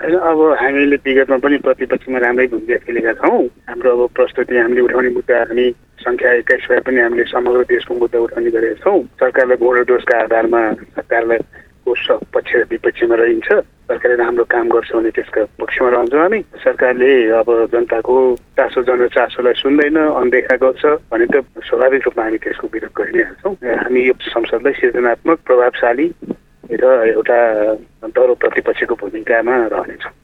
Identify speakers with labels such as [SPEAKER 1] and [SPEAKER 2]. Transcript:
[SPEAKER 1] अब हामीले विगतमा पनि प्रतिपक्षमा राम्रै भूमिका खेलेका छौँ। हाम्रो अब प्रस्तुति हामीले उठाउने मुद्दा हामी संख्या 21 भए पनि हामीले समग्र देशको मुद्दा उठाउने गरेका छौँ। सरकारलाई गुण र दोषका आधारमा सरकारलाई पक्ष र विपक्षमा रहन्छ। सरकारले राम्रो काम गर्छ भने त्यसका पक्षमा रहन्छौँ हामी। सरकारले अब जनताको चासो जनचासोलाई सुन्दैन, अनदेखा गर्छ भने त स्वाभाविक रूपमा हामी त्यसको विरोध गरि नै हाल्छौँ। हामी यो संसदलाई सृजनात्मक, प्रभावशाली र एउटा दह्रो प्रतिपक्षको भूमिकामा रहनेछौँ।